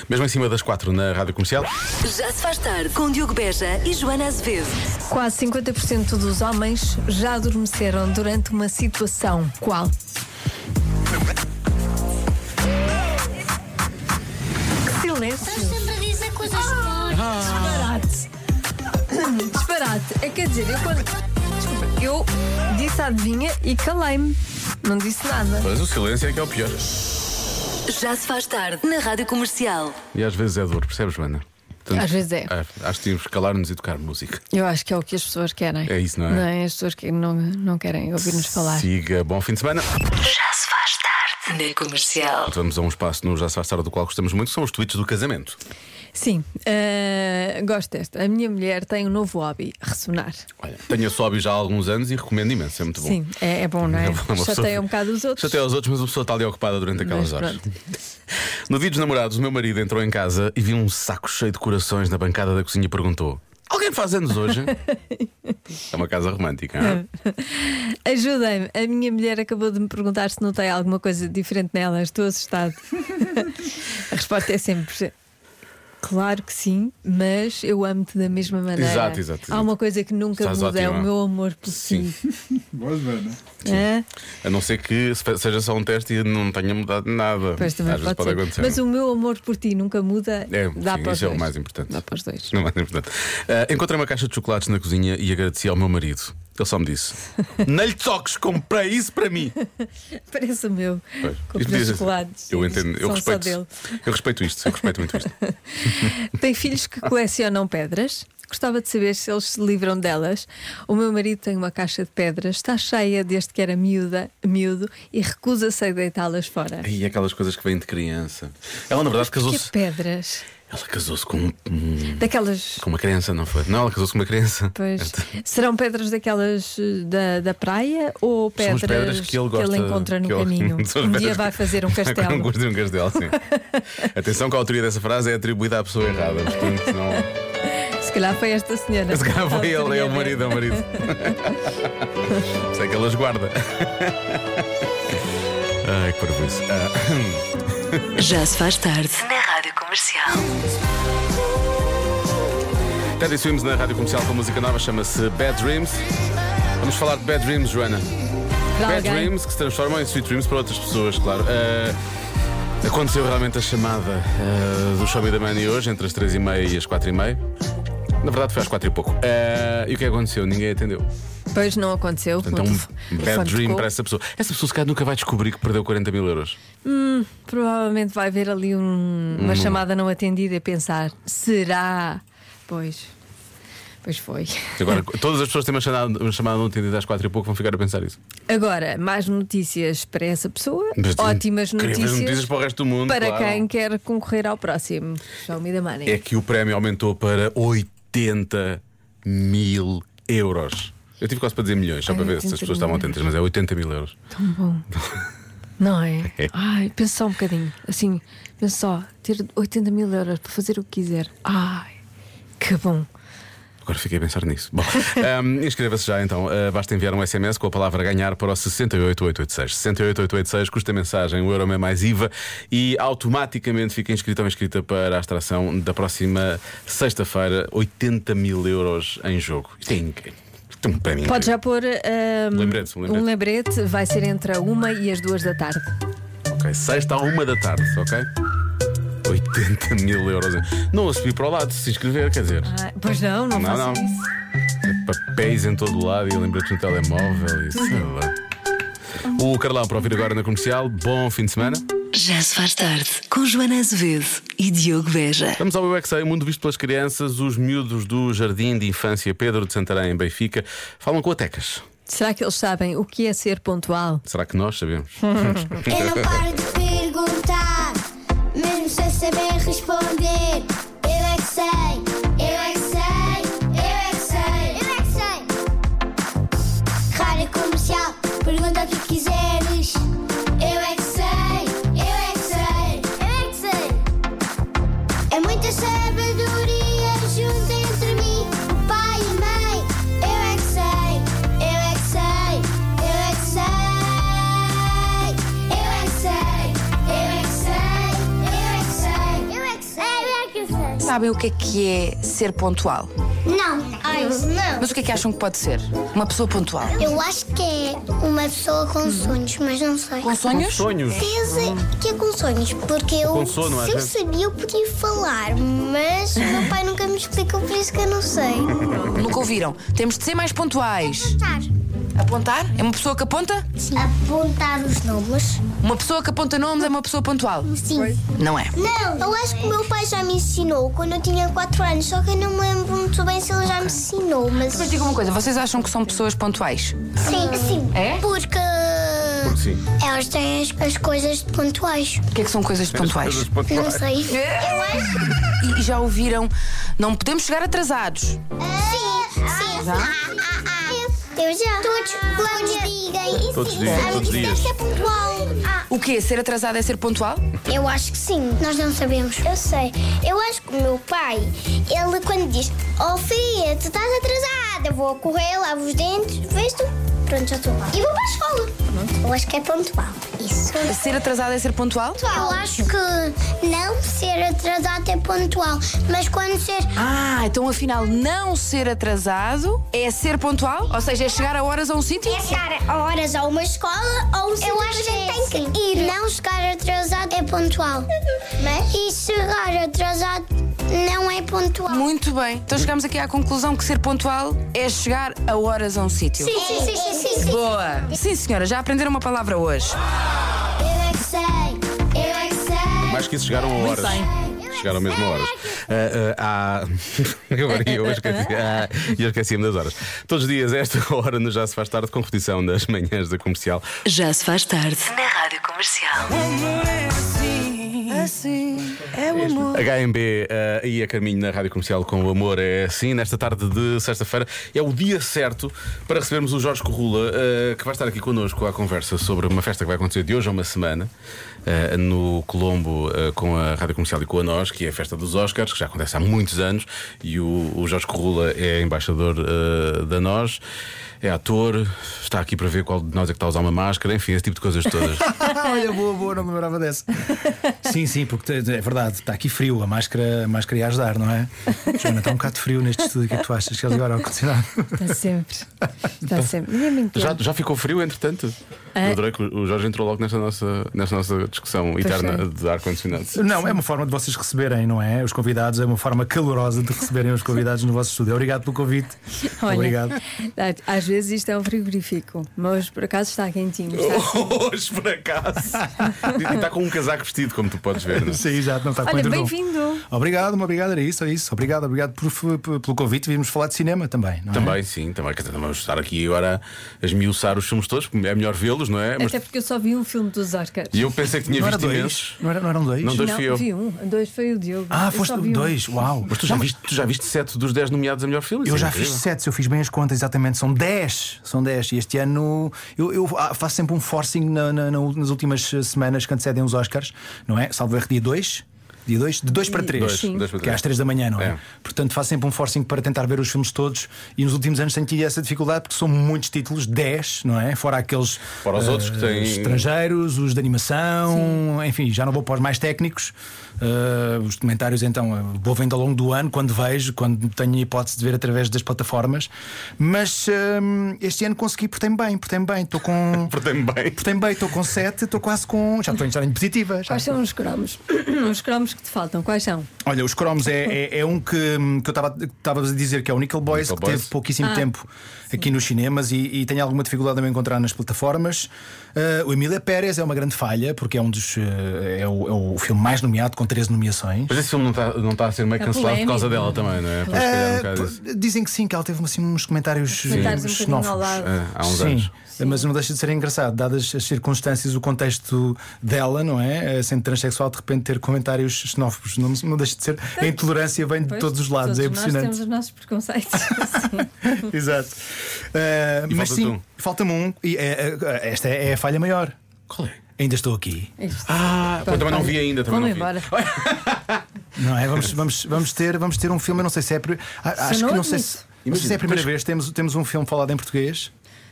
Mesmo em cima das 4 na Rádio Comercial. Já se faz tarde com Diogo Beja e Joana Azevedo. Quase 50% dos homens já adormeceram durante uma situação. Qual? Que silêncio! Sempre a dizer coisas boas. Disparate! Disparate! Quer dizer, eu disse a adivinha e calei-me. Não disse nada. Mas o silêncio é que é o pior. Já se faz tarde na Rádio Comercial. E às vezes é duro, percebes, Joana? Portanto, Às vezes é. Acho que tínhamos que calar-nos e tocar música. Eu acho que é o que as pessoas querem. É isso, não é? Não é? As pessoas que não querem ouvir-nos falar. Siga, bom fim de semana. Já se faz tarde na Comercial. Vamos a um espaço no Já se faz tarde do qual gostamos muito, são os tweets do casamento. Sim, gosto desta. A minha mulher tem um novo hobby: ressonar. Olha, tenho esse hobby já há alguns anos e recomendo imenso, é muito bom. Sim, é bom, não é? É bom, uma Chateia pessoa- um bocado os outros. Chateia os outros, mas a pessoa está ali ocupada durante aquelas Mas horas. pronto. No dia dos namorados, o meu marido entrou em casa e viu um saco cheio de corações na bancada da cozinha e perguntou: alguém faz anos hoje? É uma casa romântica, não é? Ajudem-me, a minha mulher acabou de me perguntar se não tem alguma coisa diferente nela. Estou assustado. A resposta é sempre: claro que sim, mas eu amo-te da mesma maneira. Exato. Há uma coisa que nunca Estás muda: é ótima. o meu amor por Sim. si. Boa, Joana. Hã? A não ser que seja só um teste e não tenha mudado nada. Pois também Às vezes pode ser. acontecer. Mas o meu amor por ti nunca muda. É, Dá sim, para os isso é o dois. mais importante. Dá para os dois. Não é mais importante. Encontrei uma caixa de chocolates na cozinha e agradeci ao meu marido. Ele só me disse: não lhe toques, comprei isso para mim. Parece o meu. Pois. Com Isto podia os ser- chocolates. Eu entendo, eu São só respeito. dele. Eu respeito isto, eu respeito muito isto. Tem filhos que colecionam pedras? Gostava de saber se eles se livram delas. O meu marido tem uma caixa de pedras, está cheia desde que era miúdo e recusa-se a deitá-las fora. E aquelas coisas que vêm de criança. Ela, na verdade, Que casou-se. pedras? Ela casou-se com Daquelas. uma criança, não foi? Não, ela casou-se com uma criança. Pois, serão pedras daquelas da praia ou São as pedras, pedras que ele gosta. encontra no que ele- caminho? São as Um pedras dia que- vai fazer um Vai castelo. construir um castelo, sim. Atenção que a autoria dessa frase é atribuída à pessoa errada. Portanto, não. Se calhar foi esta senhora. Se calhar foi ele, é o marido, é o marido. Sei que elas guarda. Ai, que parvoíce. Já se faz tarde na Rádio Comercial. Teddy Swims na Rádio Comercial com música nova, chama-se Bad Dreams. Vamos falar de Bad Dreams, Joana. Para Bad alguém. Dreams que se transformam em Sweet Dreams para outras pessoas, claro. Aconteceu realmente a chamada do Show Me the Money hoje, entre as 3h30 e as 4h30. Na verdade foi às 4 e pouco. E o que aconteceu? Ninguém atendeu. Pois não aconteceu. Portanto, é um bad telefone dream tocou. para essa pessoa. Essa pessoa se calhar nunca vai descobrir que perdeu 40 mil euros. Provavelmente vai haver ali uma chamada não atendida e pensar: será? Pois foi. Agora, todas as pessoas que têm uma chamada não atendida às 4 e pouco vão ficar a pensar isso. Agora, mais notícias para essa pessoa. Mas, Ótimas incríveis notícias para o resto do mundo. para claro. quem quer concorrer ao próximo Show Me the Money. É que o prémio aumentou para 80 mil euros. Eu tive quase para dizer milhões, só Ai, para ver se as 80 pessoas estavam mil atentas, mas é 80 mil euros. Tão bom. Não é? É. Ai, pensa só um bocadinho. Assim, pensa só, ter 80 mil euros para fazer o que quiser. Ai, que bom. Agora fiquei a pensar nisso. Bom, inscreva-se já então. Basta enviar um SMS com a palavra ganhar para o 68886. 68886 custa a mensagem, o euro é mais IVA e automaticamente fica inscrito ou inscrita para a extração da próxima sexta-feira. 80 mil euros em jogo. Isto é incrível. Isto é um prémio Pode incrível. já pôr Um lembrete. Vai ser entre a 1 e as 2 da tarde. Ok, sexta à 1 da tarde, ok? 80 mil euros. Não a subir para o lado, se inscrever, quer dizer. Pois não façam não. isso. Papéis em todo o lado e lembra-te no telemóvel e sei lá. O Carlão para ouvir agora na Comercial. Bom fim de semana. Já se faz tarde com Joana Azevedo e Diogo Beja. Vamos ao UXA, o mundo visto pelas crianças. Os miúdos do Jardim de Infância Pedro de Santarém, em Benfica, falam com a Tecas. Será que eles sabem o que é ser pontual? Será que nós sabemos? Eu não paro de perguntar, mesmo sem saber responder. Eu é que sei, eu é que sei, eu é que sei, eu é que sei. Rádio Comercial, pergunta o que quiseres. Eu é que sei, eu é que sei, eu é que sei. É muita sabedoria junto entre mim, o pai e a mãe. Eu é que sei, eu é que sei, eu é que sei. Eu é que sei, eu é que sei, eu é que sei, eu é que sei. sabem o que é ser pontual? Não. Não. Mas o que é que acham que pode ser? Uma pessoa pontual? Eu acho que é uma pessoa com sonhos, mas não sei. Com sonhos? Sonhos. Certeza que é com sonhos, porque eu, Com sono, às se eu vezes. sabia, eu podia falar, mas o meu pai nunca me explicou, por isso que eu não sei. Nunca ouviram? Temos de ser mais pontuais. Apontar. Apontar? É uma pessoa que aponta? Sim. Apontar os nomes. Uma pessoa que aponta nomes é uma pessoa pontual? Sim. Não é? Não, eu acho que o meu pai já me ensinou quando eu tinha 4 anos, só que eu não me lembro muito bem se ele já me ensinou, mas... Mas diga uma coisa, vocês acham que são pessoas pontuais? Sim. É? Porque Sim. elas têm as coisas pontuais. O que é que são coisas pontuais? Coisas Não pontuais. sei. Eu acho. E já ouviram? Não podemos chegar atrasados. Sim. Já? Eu já. Todos digam. Todos dizem, todos os dias. Deve ser pontual. O quê? Ser atrasado é ser pontual? Eu acho que sim. Nós não sabemos. Eu sei. Eu acho que o meu pai, ele quando diz: "Oh filha, tu estás atrasada, eu vou correr, lavo os dentes, vês tu?" Pronto, já estou lá. E vou para a escola. Eu acho que é pontual. Isso. Ser atrasado é ser pontual? Eu acho que não ser atrasado é pontual, mas quando ser. Ah, então afinal não ser atrasado é ser pontual? Ou seja, é chegar a horas a um sítio? É chegar a horas a uma escola ou um sítio. Eu acho que tem que ir. Não chegar atrasado é pontual. E chegar atrasado não é pontual. Muito bem. Então chegamos aqui à conclusão que ser pontual é chegar a horas a um sítio. Sim. Boa! Sim, senhora, já aprenderam uma palavra hoje. Eu é que sei. Eu é que sei. Mais que isso, chegaram a horas. Chegaram mesmo a horas. Eu esqueci-me das horas. Todos os dias, a esta hora, no Já Se Faz Tarde, com repetição das manhãs da comercial. Já se faz tarde na Rádio Comercial. Assim é o amor. HMB e a caminho na Rádio Comercial com o Amor é assim. Nesta tarde de sexta-feira é o dia certo para recebermos o Jorge Corrula, que vai estar aqui connosco à conversa sobre uma festa que vai acontecer de hoje a uma semana no Colombo, com a Rádio Comercial e com a Nós, que é a festa dos Oscars, que já acontece há muitos anos. E o Jorge Corrula é embaixador da Nós, é ator, está aqui para ver qual de nós é que está a usar uma máscara, enfim, esse tipo de coisas todas. Olha, boa, não me lembrava dessa. Sim, porque é verdade, está aqui frio, a máscara ia ajudar, não é? Joana, está um bocado frio neste estúdio, o que é que tu achas? Queres ligar ao ar-condicionado? Está sempre. Está sempre. Ninguém me entende. Já ficou frio, entretanto? Eu adorei que o Jorge entrou logo nesta nossa discussão eterna de ar-condicionado. Não, é uma forma de vocês receberem, não é? Os convidados, é uma forma calorosa de receberem os convidados no vosso estúdio. Obrigado pelo convite. Olha, Obrigado. Às vezes isto é um frigorífico, mas por acaso está quentinho. Hoje, por acaso. E está com um casaco vestido, como tu podes ver, não é? Sim, já não está com Olha, edredom. bem-vindo. Obrigado, era isso. Obrigado pelo convite. Vimos falar de cinema também, não é? Também, sim, também. Quer dizer, vamos estar aqui agora a esmiuçar os filmes todos, porque é melhor vê-los, não é? Mas... Até porque eu só vi um filme dos Oscars. E eu pensei que tinha Não era visto dois? imensos. Não eram dois? Não, dois fui eu. vi um. Dois foi o Diogo. Ah, Eu foste só vi um. dois, uau. Mas tu já viste 7 dos 10 nomeados a melhor filme? Eu Isso é já fiz incrível. 7, eu fiz bem as contas, exatamente. São 10. E este ano eu faço sempre um forcing nas últimas semanas que antecedem os Oscars, não é? Salvo erro, dia 2. De 2 para 3, Dois para que é às 3 da manhã, não é? Portanto, faço sempre um forcing para tentar ver os filmes todos. E nos últimos anos tenho tido essa dificuldade porque são muitos títulos, 10, não é? Fora aqueles Fora os outros que têm- estrangeiros, os de animação, enfim, já não vou para os mais técnicos. Os documentários, então, vou vendo ao longo do ano, quando tenho a hipótese de ver através das plataformas. Mas este ano consegui, portei-me bem. Estou com. Portei-me bem. Portei-me bem, estou com 7, estou quase com. Já estou em positiva. Quais são os cromos? Os cromos que te faltam, quais são? Olha, os cromos é um que eu estava a dizer que é o Nickel Boys, Nickel que Boys. teve pouquíssimo tempo aqui nos cinemas e tenho alguma dificuldade em encontrar nas plataformas. O Emília Pérez é uma grande falha, porque é é o filme mais nomeado, com 13 nomeações. Mas esse filme não está a ser meio cancelado por causa dela também, não é? Pois, se calhar um bocado isso. Dizem que sim, que ela teve assim, uns comentários Um bocadinho ao xenófobos. lado. Há uns Sim, anos. mas não deixa de ser engraçado, dadas as circunstâncias, o contexto dela, não é? Sendo transexual, de repente ter comentários xenófobos. Não deixa de ser. A intolerância vem de Pois, todos os lados, é todos impressionante. Nós temos os nossos preconceitos. Sim. Exato. E Mas falta-te sim, um. falta-me um. E esta é a falha maior. Qual é? Ainda estou aqui. Eu também não vi ainda. Também Vamos não vi. embora. Não é? Vamos ter um filme. Eu não sei se é. Acho que não sei se. Não sei se é a primeira vez. Temos um filme falado em português.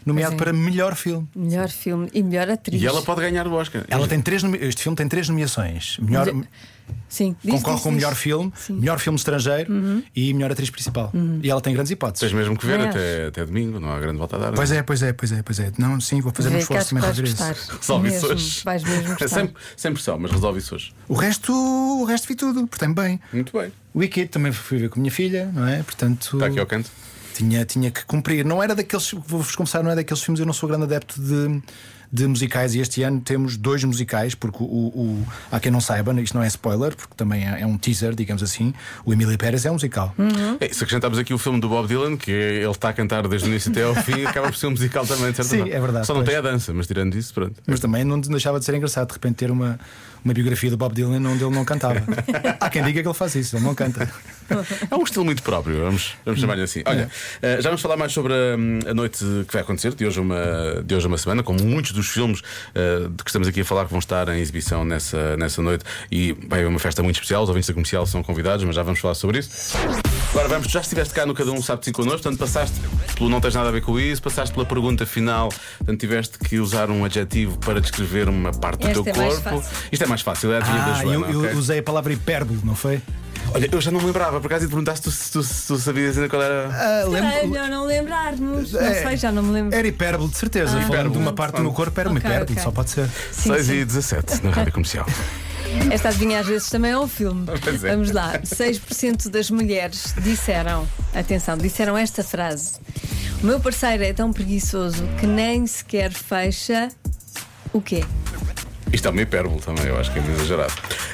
nomeado para melhor filme. Melhor filme e melhor atriz. E ela pode ganhar o Oscar. Ela tem este filme tem 3 nomeações. Sim, Concorre com o melhor filme, melhor filme estrangeiro e melhor atriz principal. E ela tem grandes hipóteses. Tens mesmo que ver Aliás. até domingo, não há grande volta a dar. Pois é. Não, sim, vou fazer um Vê, esforço que também acho para que ver vais isso. gostar. Resolve isso Mesmo, hoje. vais mesmo gostar. Sem pressão, mas resolve isso hoje. O resto vi tudo, portanto, bem. Muito bem. Wicked também fui ver com a minha filha, não é? Portanto, Está aqui ao canto. tinha que cumprir. Não era daqueles, vou-vos confessar, não é daqueles filmes. Eu não sou grande adepto de musicais e este ano temos 2 musicais, porque há quem não saiba, isto não é spoiler, porque também é um teaser, digamos assim. O Emília Pérez é um musical. Se acrescentarmos aqui o filme do Bob Dylan, que ele está a cantar desde o início até ao fim, acaba por ser um musical também, de certa Sim, forma. é verdade, Só não pois. tem a dança, mas tirando isso, pronto. Mas também não deixava de ser engraçado de repente ter uma biografia do Bob Dylan onde ele não cantava. Há quem diga que ele faz isso, ele não canta. É um estilo muito próprio, vamos chamar-lhe assim. Olha, já vamos falar mais sobre a noite que vai acontecer, de hoje a uma semana, com muitos dos filmes de que estamos aqui a falar que vão estar em exibição nessa noite. E vai haver uma festa muito especial, os ouvintes da comercial são convidados, mas já vamos falar sobre isso. Agora vamos, tu já estiveste cá no Cada Um Sabe de Si connosco, portanto passaste pelo Não Tens Nada a Ver com Isso, passaste pela pergunta final, portanto tiveste que usar um adjetivo para descrever uma parte do Este teu é mais corpo. fácil. Isto é mais fácil, é a adivinha da Joana. Eu ok? usei a palavra hipérbole, não foi? Olha, eu já não me lembrava, por acaso, e te perguntaste se tu sabias ainda qual era. É melhor não lembrar-nos. Não sei, já não me lembro. Era hipérbole, de certeza. Falando Hipérbole. de uma parte do meu corpo, era uma Ok, hipérbole, ok. só pode ser. Sim, 6h17 na Rádio Comercial. Esta adivinha às vezes também é um filme. Pois é. Vamos lá. 6% das mulheres disseram esta frase: o meu parceiro é tão preguiçoso que nem sequer fecha o quê? Isto é uma hipérbole também, eu acho que é meio exagerado.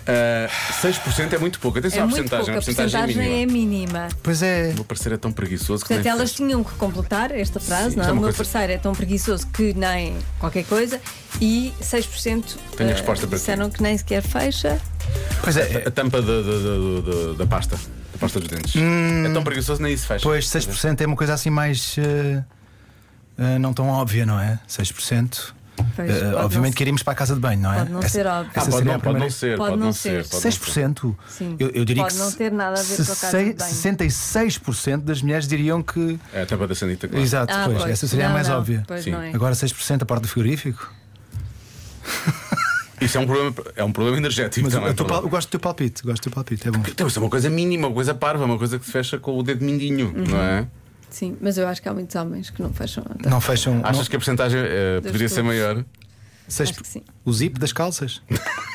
6% é muito pouco. Atenção É à muito porcentagem, pouco, a porcentagem porcentagem é mínima. Pois é. O meu parceiro é tão preguiçoso que Portanto, nem elas fez. tinham que completar esta frase, Sim, não isto é? é O uma meu coisa- parceiro é tão preguiçoso que nem qualquer coisa, e 6% Tenho a resposta para ti. disseram que nem sequer fecha. Pois é. A tampa da pasta. Da pasta dos dentes. É tão preguiçoso nem isso fecha. Pois, 6% é uma coisa assim mais. Não tão óbvia, não é? 6%. Pois, pode Obviamente não- que iríamos para a casa de banho, não é? pode não ser óbvio. Essa Pode seria não, a primeira. Pode não ser. 6%? Sim. Eu diria Pode que não ter nada a ver com a casa de banho. 66% das mulheres diriam que. É a tampa da sanita, claro. Exato, Ah, pois, pois. essa seria a Não, mais não, óbvia. Pois Sim. não é. Agora 6% a parte do frigorífico. Isso é um problema energético Mas também. eu gosto do teu palpite, é bom. Então, isso é uma coisa mínima, uma coisa parva, uma coisa que se fecha com o dedo mindinho, não é? Sim, mas eu acho que há muitos homens que não fecham a Não fecham. Achas que a porcentagem poderia ser todos. maior? Acho que sim. O zip das calças.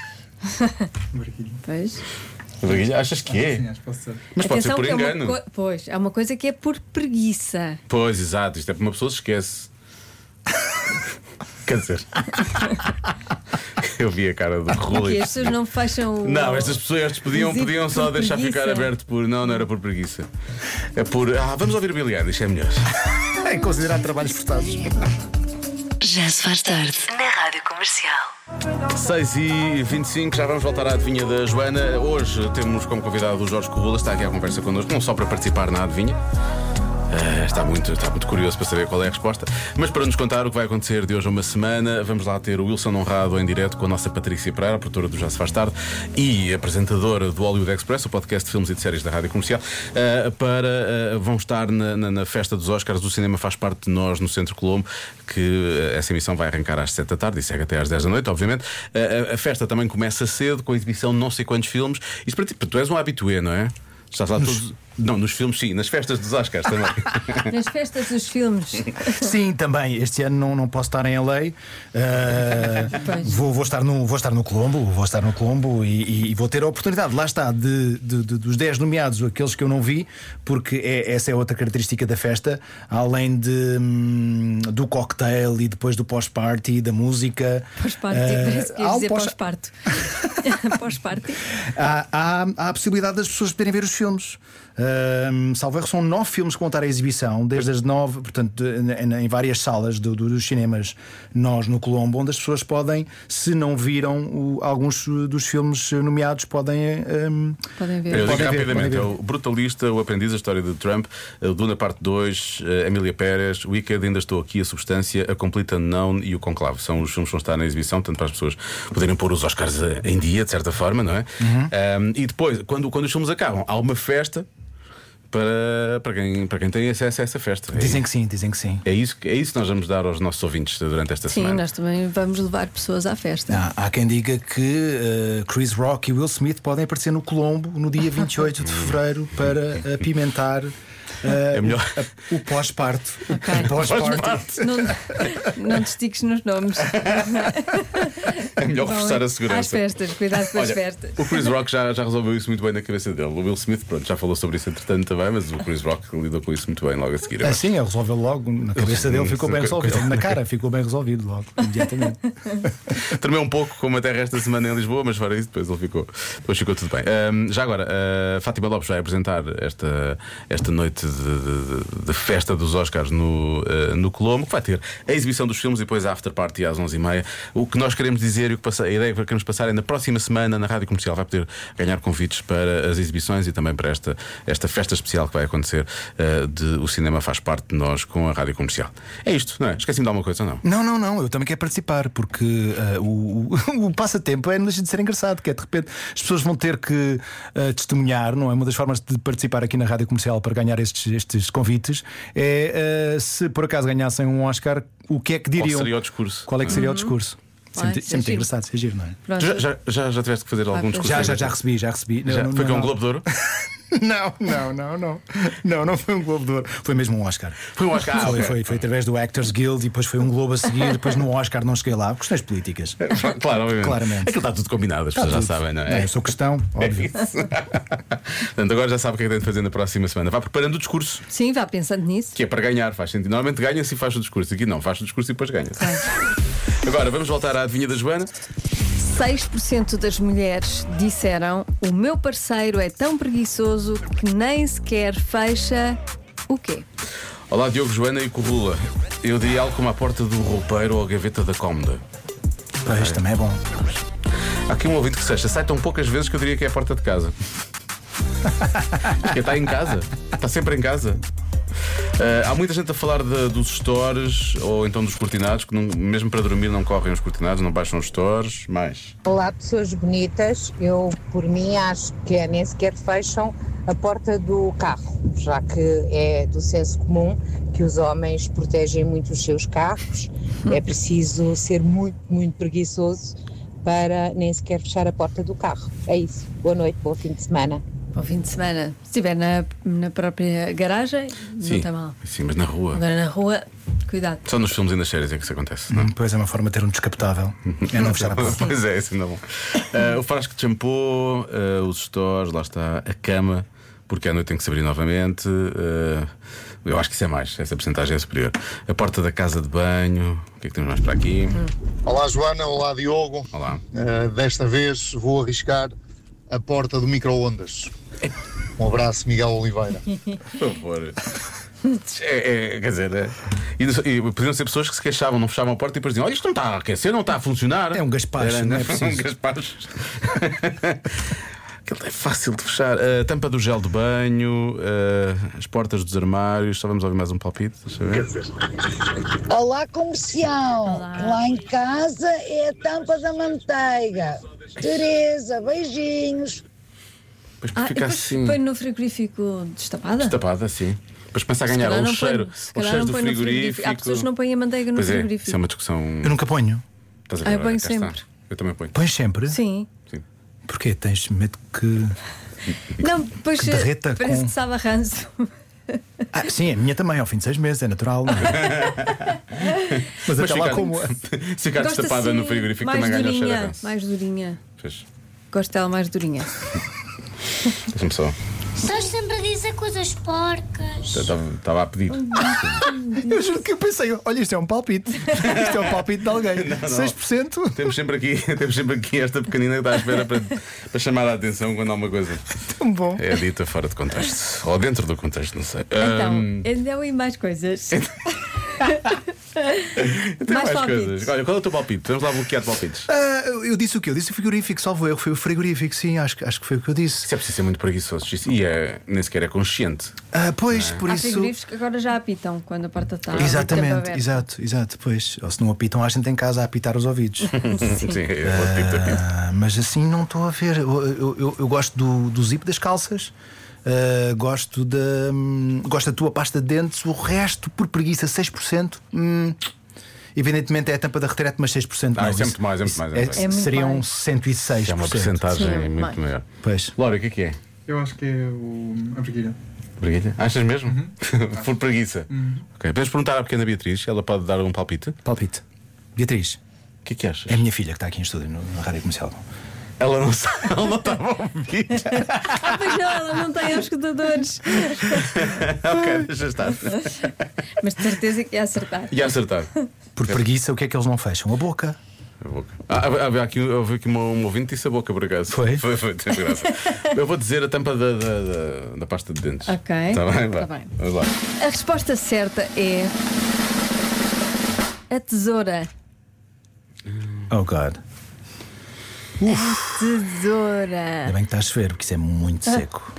Pois. Achas que é? Mas pode ser Atenção por que engano. Pois, é uma coisa que é por preguiça. Pois, exato, isto é para uma pessoa se esquece. Quer dizer, eu vi a cara do Rui. Que as pessoas não fecham o. Não, estas pessoas podiam só por deixar preguiça. ficar aberto por. Não era por preguiça. É por. Vamos ouvir o Billy Eilish, é melhor. É considerar trabalhos prestados. Já se faz tarde na Rádio Comercial. 6h25, já vamos voltar à adivinha da Joana. Hoje temos como convidado o Jorge Corrula, está aqui à conversa connosco, não só para participar na adivinha. Está muito curioso para saber qual é a resposta. Mas para nos contar o que vai acontecer de hoje a uma semana, vamos lá ter o Wilson Honrado em direto com a nossa Patrícia Pereira, produtora do Já Se Faz Tarde e apresentadora do Hollywood Express, o podcast de filmes e de séries da Rádio Comercial. Vão estar na festa dos Oscars. O cinema faz parte de nós no Centro Colombo, que essa emissão vai arrancar às 7 da tarde e segue até às 10 da noite, obviamente. A festa também começa cedo, com a exibição de não sei quantos filmes. Isto para ti, tu és um habitué, não é? Estás lá todos. Não, nos filmes sim, nas festas dos Oscars também. Nas festas dos filmes. Sim, também. Este ano não posso estar em LA. Pois. Vou estar no Colombo e vou ter a oportunidade, lá está, dos 10 nomeados, aqueles que eu não vi, porque essa é outra característica da festa, além do cocktail e depois do pós-party, da música. Pós-party, parece que ias dizer pós- pós-party. Pós-party. Há a possibilidade das pessoas poderem ver os filmes. Salvo erro, são 9 filmes que vão estar à exibição, desde as 9, portanto, em várias salas dos cinemas, nós no Colombo, onde as pessoas podem, se não viram alguns dos filmes nomeados, podem ver. Eu digo Podem ver, rapidamente: podem ver. é o Brutalista, o Aprendiz, a história de Trump, o Duna Parte 2, Emília Pérez, Wicked, Ainda Estou Aqui, a Substância, a Complete Unknown e o Conclave. São os filmes que vão estar na exibição, tanto para as pessoas poderem pôr os Oscars em dia, de certa forma, não é? E depois, quando os filmes acabam, há uma festa para quem tem acesso a essa festa. Dizem que sim, dizem que sim. É isso que nós vamos dar aos nossos ouvintes durante esta Sim, semana. nós também vamos levar pessoas à festa. Há quem diga que Chris Rock e Will Smith podem aparecer no Colombo no dia 28 de fevereiro para apimentar É melhor. o pós-parto. Ok. Pós-party. Não te estiques nos nomes. É melhor reforçar a Às segurança. festas, cuidado com as festas. O Chris Rock já resolveu isso muito bem na cabeça dele. O Will Smith, pronto, já falou sobre isso entretanto também, mas o Chris Rock lidou com isso muito bem logo a seguir. eu acho. Sim, ele resolveu logo. Na cabeça dele ficou bem resolvido. Na cara ficou bem resolvido logo, imediatamente. Tremeu um pouco como a terra esta semana em Lisboa, mas fora isso, depois ficou tudo bem. Já agora, Fátima Lopes vai apresentar esta noite de festa dos Oscars no Colombo, que vai ter a exibição dos filmes e depois a after party às 11h30. O que nós queremos dizer e a ideia que queremos passar é na próxima semana na Rádio Comercial vai poder ganhar convites para as exibições e também para esta festa especial que vai acontecer O Cinema Faz Parte de Nós com a Rádio Comercial. É isto, não é? Esqueci-me de alguma coisa ou não? Não, eu também quero participar porque o passatempo não deixa de ser engraçado, que é de repente as pessoas vão ter que testemunhar, não é? Uma das formas de participar aqui na Rádio Comercial para ganhar estes convites é se por acaso ganhassem um Oscar, o que é que diriam? Qual seria o discurso? Qual é que seria o discurso? Vai, Sempre engraçado, ser giro, não é? Pronto. Já tiveste que fazer algum discurso? Já recebi. Já? Não, Foi com um não. Globo de Ouro? Não foi um Globo de Ouro. Foi mesmo um Oscar. Foi um Oscar. Foi através do Actors Guild e depois foi um Globo a seguir. Depois no Oscar não cheguei lá. Questões políticas. Claro, obviamente. Claramente. Aquilo está tudo combinado, as pessoas já sabem, não é? Eu sou cristão, óbvio. Portanto, agora já sabe o que é que tem de fazer na próxima semana. Vá preparando o discurso, Sim, vá pensando nisso. que é para ganhar, faz sentido. Normalmente ganha-se e faz o discurso. Aqui não, faz o discurso e depois ganha-se. Agora vamos voltar à adivinha da Joana. 6% das mulheres disseram: o meu parceiro é tão preguiçoso que nem sequer fecha o quê? Olá, Diogo, Joana e Corrula. Eu diria algo como a porta do roupeiro ou a gaveta da cómoda. Pois, também é bom. Há aqui um ouvinte que se sai tão poucas vezes que eu diria que é a porta de casa. Porque está em casa, está sempre em casa. Há muita gente a falar dos stores ou então dos cortinados, que mesmo para dormir não correm os cortinados, não baixam os stores. Mais. Olá, pessoas bonitas. Eu, por mim, acho que nem sequer fecham a porta do carro, já que é do senso comum que os homens protegem muito os seus carros. É preciso ser muito, muito preguiçoso para nem sequer fechar a porta do carro. É isso. Boa noite, bom fim de semana. Ao fim de semana, se estiver na própria garagem, não está mal. Sim, mas na rua. Agora na rua, cuidado. Só nos filmes e nas séries é que isso acontece, não? Pois é uma forma de ter um descapotável. É não fechar a porta. Pois é, assim não é bom. O frasco de shampoo, os stores, lá está, a cama, porque à noite tem que se abrir novamente. Eu acho que isso é mais, essa porcentagem é superior. A porta da casa de banho. O que é que temos mais para aqui? Olá, Joana, olá, Diogo. Olá. Desta vez vou arriscar a porta do micro-ondas. Um abraço, Miguel Oliveira. Por favor. Quer dizer, e podiam ser pessoas que se queixavam, não fechavam a porta e depois diziam: olha, isto não está a aquecer, não está a funcionar. É um gaspacho, não é preciso. Um gaspacho. Aquilo é fácil de fechar. A tampa do gel de banho, as portas dos armários. Só vamos ouvir mais um palpite. Deixa eu ver. Olá, comercial. Lá em casa é a tampa da manteiga. Teresa, beijinhos. Depois fica assim. Põe no frigorífico destapada? Destapada, sim. Depois começa a ganhar o cheiro. O cheiro do frigorífico. Há pessoas que não põem a manteiga no Pois é, frigorífico. isso é uma discussão. Eu nunca ponho. Estás a ver? Eu ponho Cá está. sempre. Eu também ponho. Pões sempre? Sim. Porquê? Tens medo que. Não, depois Que derreta parece com- que sabe a ranço. Sim, a minha também, ao fim de 6 meses, é natural. Não é? Mas até lá como. Se ficar Gosto destapada assim, no frigorífico mais também ganha o cheiro a durinha, ranço. mais durinha. Pois. Gosto dela mais durinha. Deixa-me só. Estás sempre a dizer coisas porcas. Estava a pedir. Eu juro que eu pensei, olha, isto é um palpite. Isto é um palpite de alguém. 6%. Temos sempre aqui esta pequenina que está à espera para chamar a atenção quando há uma coisa Tão bom. é dita fora de contexto. Ou dentro do contexto, não sei. Então, ainda há mais coisas. Tem mais palpites. coisas. Olha, qual é o teu palpite? Vamos lá bloquear de palpites. Eu disse o quê? Eu disse o frigorífico, salvo erro. Foi o frigorífico, sim, acho que foi o que eu disse. Isso é preciso ser muito preguiçoso. E nem sequer é consciente. Pois, por Há isso. frigoríficos que agora já apitam quando a porta está. Exatamente, exato, pois. Ou se não apitam, há gente em casa a apitar os ouvidos. Sim, é outro tipo de apito. Mas assim não estou a ver. Eu gosto do zip das calças. Gosto da tua pasta de dentes. O resto, por preguiça, 6%. Evidentemente é a tampa da retrete, mas 6%. Ah, isso é muito mais, é muito mais. muito seriam mais. 106%. É uma porcentagem Sim, muito mais. maior. Pois. Laura, o que é? Eu acho que é a preguilha. Preguilha? Achas mesmo? Por preguiça. Ok, podemos perguntar à pequena Beatriz, ela pode dar um palpite. Palpite. Beatriz, O que é que achas? é a minha filha que está aqui em estúdio na Rádio Comercial. Ela não sabe, ela não estava a ouvir. Pois não, ela não tem escutadores. Ok, deixa estar. Mas de certeza que ia acertar. E a acertar. Por preguiça, o que é que eles não fecham? A boca. A boca. Havia aqui um ouvinte que disse a boca, por acaso. Foi? Foi, tem graça. Eu vou dizer a tampa da pasta de dentes. Ok. Está bem? Vá. Tá bem. Vamos lá. A resposta certa é a tesoura. Oh God. Tesoura. Ainda bem que está a chover, porque isso é muito seco.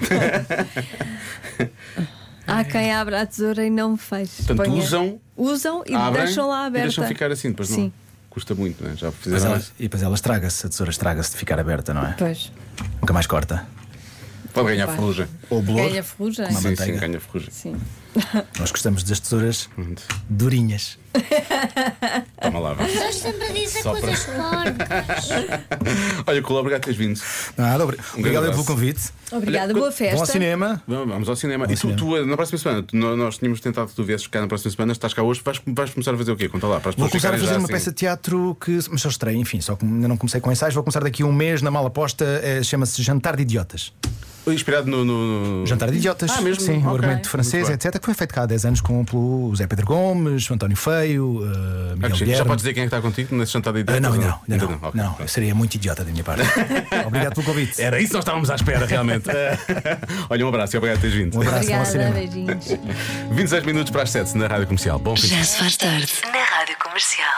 Há quem abra a tesoura e não feche. Portanto, Usam e abrem deixam lá e aberta. deixam ficar assim, depois não. Sim. Custa muito, não é? Já Mas fizeram ela, isso. e depois ela estraga-se, a tesoura estraga-se de ficar aberta, não é? Pois. Nunca mais corta. Pode ganhar Pá. ferrugem. Ou bolor. Ganha ferrugem. Uma Sim, manteiga. sim, ganha ferrugem. Sim. Nós gostamos das tesouras durinhas. Toma lá, vai. Estás sempre a dizer Só coisas fortes. Olha, Colo, obrigado por teres vindo. Nada, obrigado pelo abraço. convite. Obrigada, Olha, boa festa. Vão ao cinema. Vamos ao cinema. Ao E cinema. tu, na próxima semana, nós tínhamos tentado que tu viesses cá na próxima semana, estás cá hoje, vais começar a fazer o quê? Conta lá, para as Vou pessoas começar a ficarem fazer já uma assim. peça de teatro mas só estreia, enfim, só que ainda não comecei com ensaios. Vou começar daqui a um mês na Mala Posta, chama-se Jantar de Idiotas. Inspirado no. Jantar de Idiotas, mesmo? sim, um Ok. argumento francês, Muito bem. etc., que foi feito cá há 10 anos pelo Zé Pedro Gomes, o António Feio, Miguel Já Guilherme. podes dizer quem é que está contigo nesse jantar de ideias? Não, ainda não. Ok, Não, pronto. eu seria muito idiota da minha parte. Obrigado pelo convite. Era isso que nós estávamos à espera, realmente. Olha, um abraço e obrigado por teres vindo. Um abraço, bom Obrigada, cinema. beijinhos. 26 minutos para as 7 na Rádio Comercial. Bom fim de Já se faz tarde na Rádio Comercial.